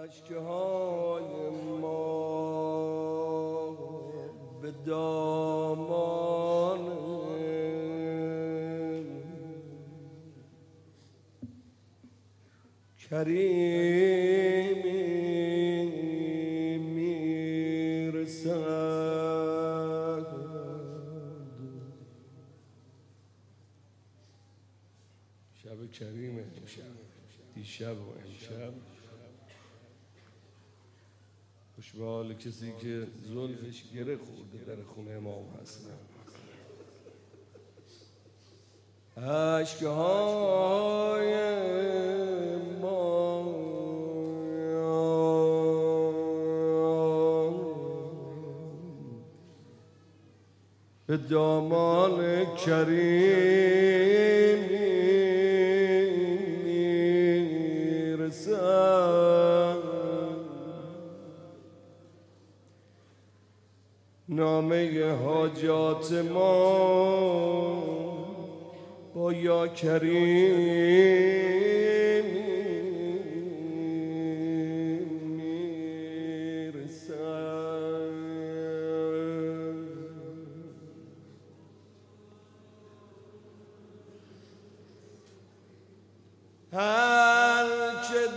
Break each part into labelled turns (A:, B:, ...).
A: اشک‌های ما به دامان کریمی میرسد. شب کریمه دیشب و امشب. خوش به حال کسی که زلفش گره خورده در خونه امام حسن. اشک‌های ما به دامان کریم میرسد. نامه حاجات ما با یا کریم میرسد. هر که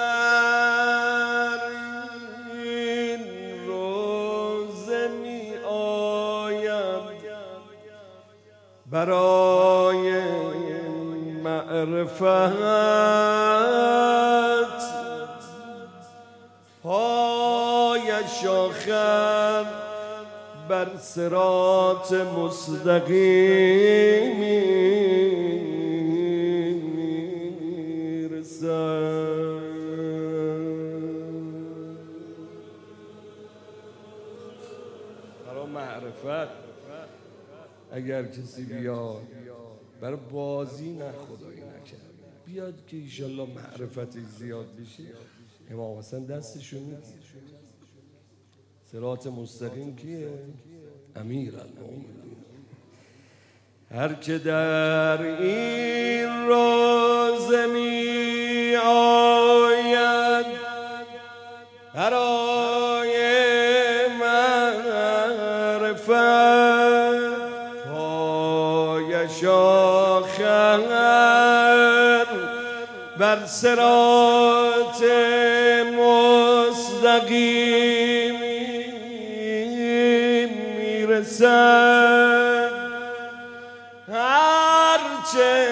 A: در این روزه می آید برای معرفت، پایش آخر بر صراط مستقیم میرسد. برای معرفت اگر کسی بیاد، برای بازی نه خدایی نکرد بیاد که ایشالله معرفتش زیاد بشه، امام حسن دستشون میگیره. صراط مستقیم کیه؟ امیر المومنین. هر که در این روزه می آید برای معرفت، پایش آخر بر صراط مستقیم میرسد. هرچه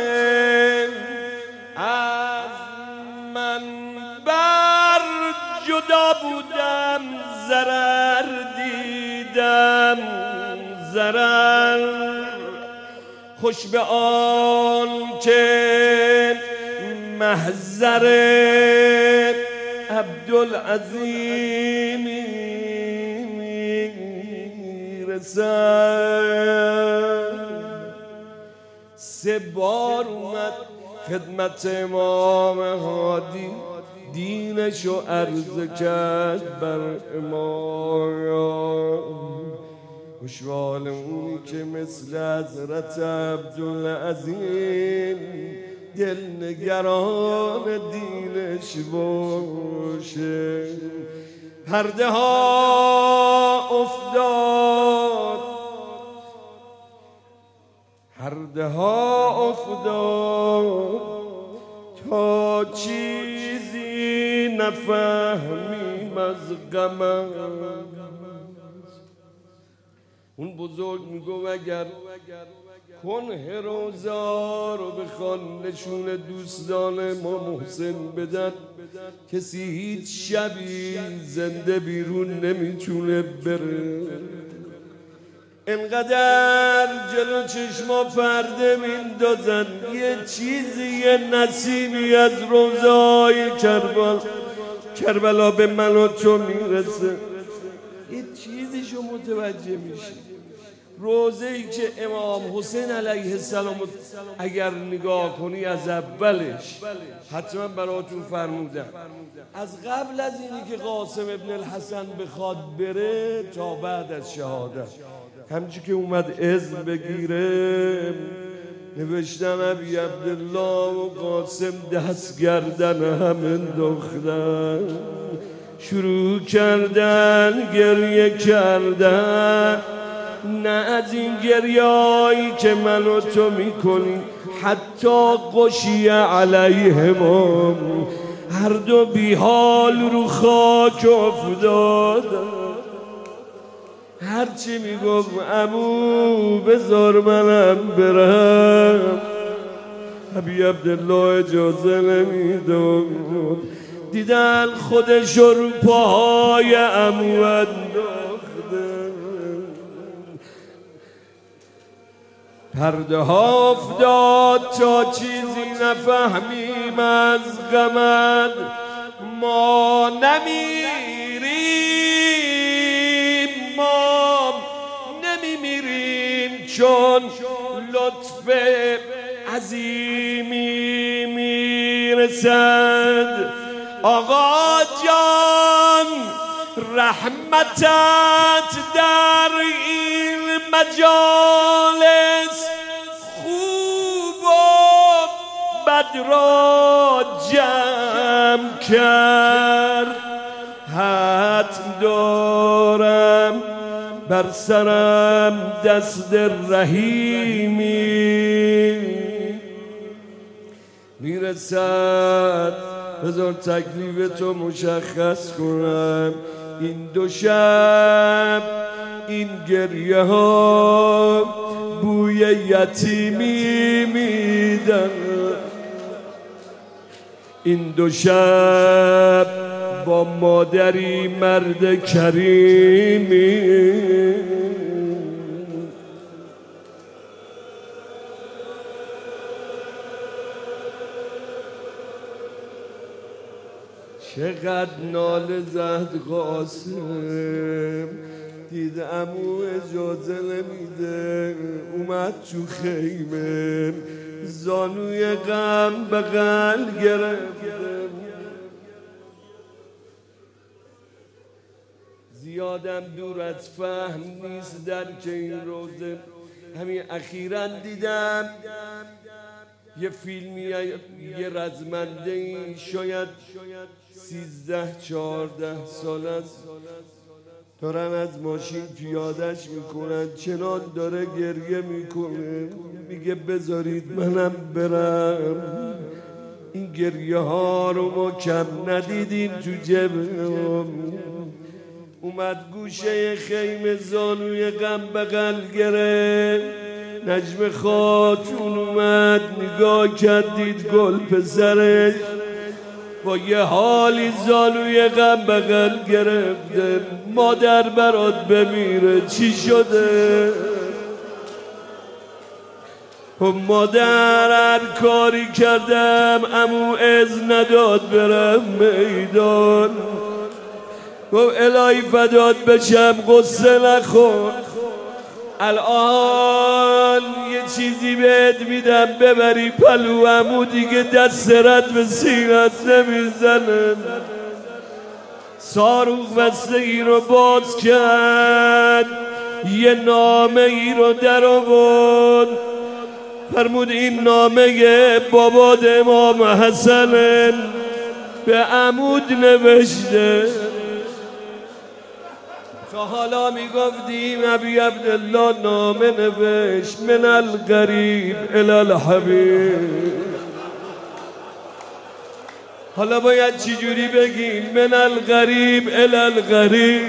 A: از من بر جدا بودم ضرر دیدم، ضرر خوش به آن که محضر عبدالعظیم میرسد. 3 بار اومد خدمت امام هادی، دینشو عرض کرد بر امام. خوش به حال اونی که مثل حضرت عبدالعظیم دل نگران دینش باشه. پرده ها افتاد، پرده ها افتاد تا چیزی نفهمیم از غمم. اون بزرگ میگو اگر کنه روزا رو بخوان نشون دوستان ما محسن بدن، کسی هیچ شبی زنده بیرون نمیتونه بره. انقدر جلو چشما پرده میندازن یه چیزی، یه نسیمی از روزای کربلا به من و تو میرسه، یه چیزیشو متوجه میشی. روزه‌ای که امام حسین علیه السلام اگر نگاه کنی از اولش، حتما براتون فرمودم، از قبل از اینی که قاسم ابن الحسن بخواد بره تا بعد از شهادت، همچی که اومد اذن بگیره نوشتن ابی عبدالله و قاسم دست گردن هم انداختن، شروع کردن گریه کردن. نه از این گریایی که من و تو میکنی، حتی غشی علیهم، هر دو بی حال رو خاک افتادن. هرچی میگفت عمو بذار منم برم، ابی عبدالله اجازه نمیداد. دیدن خودش رو پاهای عمو انداخته، پرده ها افتاد تا چیزی نفهمیم از غمت. ما نمیریم، ما نمیمیریم، چون لطف عظیمی میرسد. آقا جان رحمتت در این مجالس، خوب و بد را جمع کرد. حتم دارم بر سرم دست رحیمی میرسد. بذار تکلیف تو مشخص کنم. این دو شب این گریه ها بوی یتیمی میدن. این دو شب با مادری مرد کریمی. چقدر ناله زد قاسم، دید عمو اجازه نمیده، اومد تو خیمه، زانوی غم بغل گرفته. زیادم دور از فهم نیست در که این روزه. همین اخیراً دیدم یه فیلمی، یه رزمنده ای شاید 13-14 سال است، دارن از ماشین پیادش میکنن، چنان داره گریه میکنه، میگه بذارید منم برم. این گریه ها رو ما کم ندیدیم تو جبهم. اومد گوشه خیمه، زانوی غم بغل گرفت. نجم خاتون اومد نگاه کرد، دید گل پسرش با یه حالی زانوی غم بغل گرفته. مادر برات بمیره چی شده؟ مادر هر کاری کردم عمو از نداد برم میدان. گفت الهی فدات بشم غصه نخور، الان یه چیزی بهت میدم ببری پلو عمو، دیگه دست رد به سینت نمیزنه. صاروخ بسته ای رو باز کرد، یه نامه ای رو در آورد، فرمود این نامه باباد امام حسن به عمود نوشته. تا حالا میگفتیم ابی عبدالله نامه نوشت، من الغریب الی الحبیب. حالا باید چی جوری بگیم؟ من الغریب الی الغریب.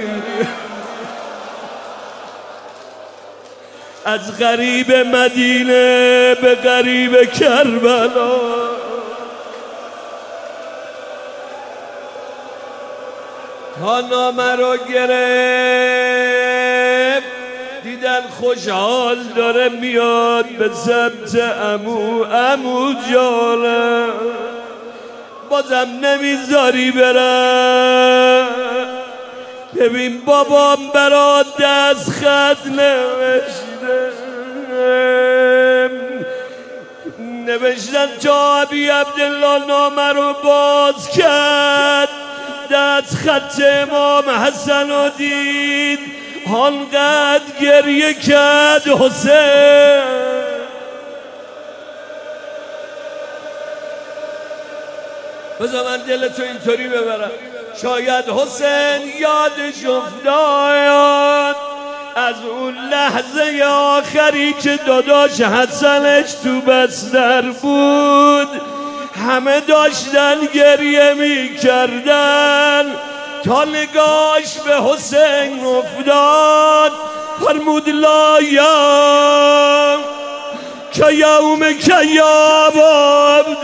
A: از غریب مدینه به غریب کربلا. تا نامه رو گرفت، دیدن خوشحال داره میاد به سمت عمو. عمو جانم بازم نمیذاری برم؟ ببین بابام برات دست خط نوشتن تا ابی عبدالله نامه رو باز کرد، دست خط امام حسن رو دید، آنقدر گریه کرد حسین. بذار من دلتو اینطوری ببرم. شاید حسین یادش افتاد از اون لحظه آخری که داداش حسنش تو بستر بود، همه داشتن گریه می کردن تا نگاش به حسین افتاد. فرمود لایم که یوم که یا